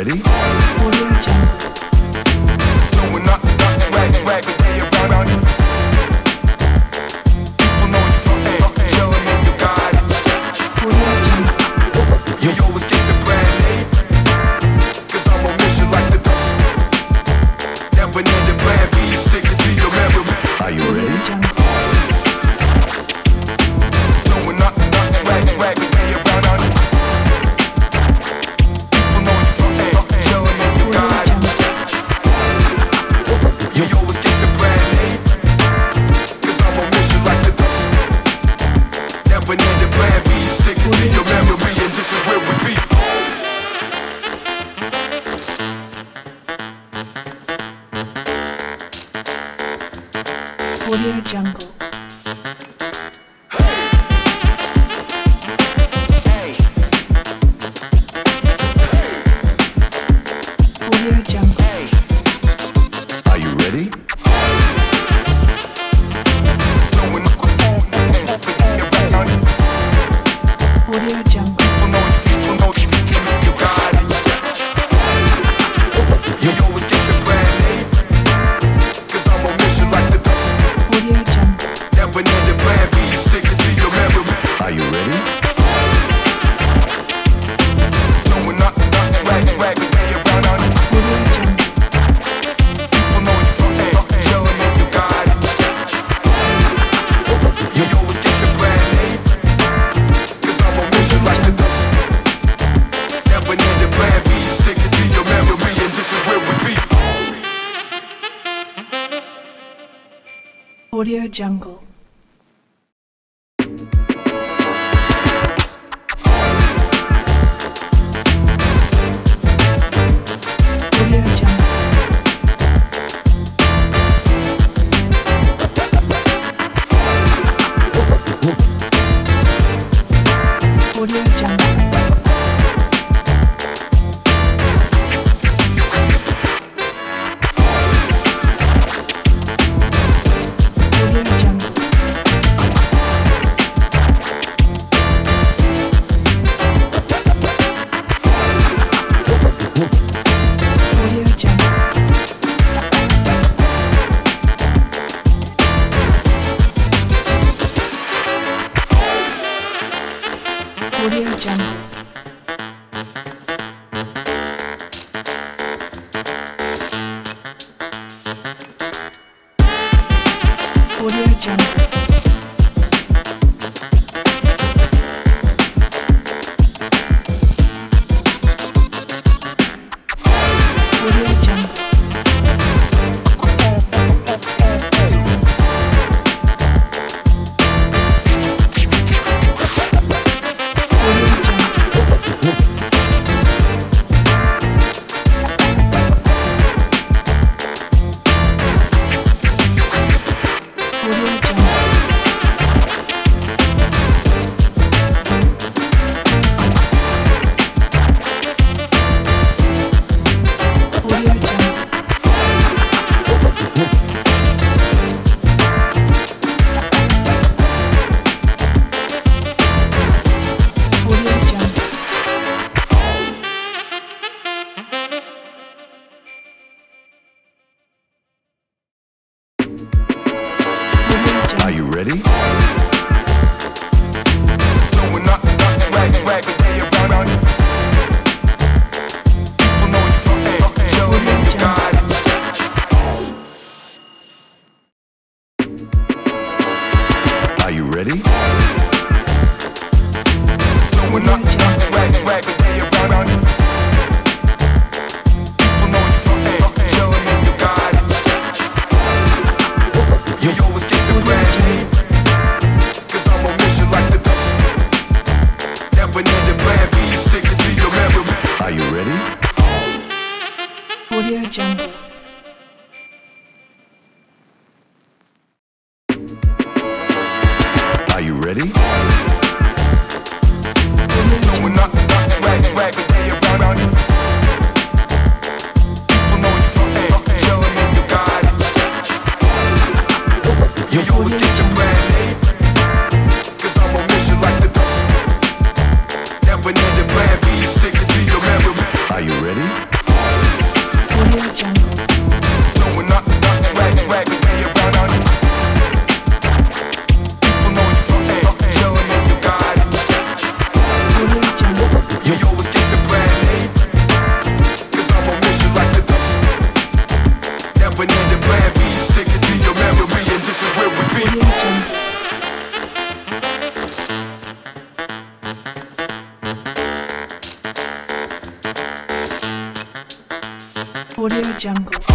ready? Audio Jungle. No, we're not swag, but they around. People know you from chillin' and you got it. Audio Jungle. You always get the brand name, 'cause I'm on mission like the dust. Never need the plan B, sticking to your memory. Are you Audio ready? Jungle. No, we're not swag, but they around. People know you from chillin' and you Audio got it. Jungle. You always get the brand name, 'cause I'm on mission like the dust. Never need the plan B, sticking to your memory, and this is where we be. Audio Jungle. Audio Jungle. Are you ready? No, we're not around. Audio Jungle. People know you got it. You always get the brand name, 'cause I'm on mission like the dust. Audio Jungle. Never need the plan B, sticking to your memory. Are you ready? No, we're not swag, but they around. Audio Jungle. People know you from chillin' and you got it. You always get the brand name, 'cause I'm on mission like the dust. Never need the plan B, sticking to your memory, and this is where we be. Audio Jungle. Audio Jungle. Audio Jungle. Audio Jungle. Audio Jungle. Audio Jungle. Audio Jungle. Audio Jungle. Audio Jungle. Audio Jungle. Audio Jungle. Audio Jungle. Audio Are Jungle. you ready? No, we're not swag, but they around. People know you from chillin' and you got it. Are you ready? No, we're not swag, but they around. People know you from chillin' and you got it. You always get the brand name, 'cause I'm on mission like the dust. Never need the plan B, sticking to your memory. Are you ready? Audio Jungle. Are you ready? Audio No, we're Jungle. not swag, but they around. People know you from chillin' and you got it. You always get the brand name, 'cause I'm on mission like the dust. Never need the plan B, sticking to your memory. Are you ready? Audio Jungle. So we're not swag away around on it. People know you from chillin' and you got it. Audio Jungle. You always get the brand name. Cause I'm a mission like the dust. Never need a plan B. Stick it to your memory and this is where we be. Audio Jungle. Audio Jungle.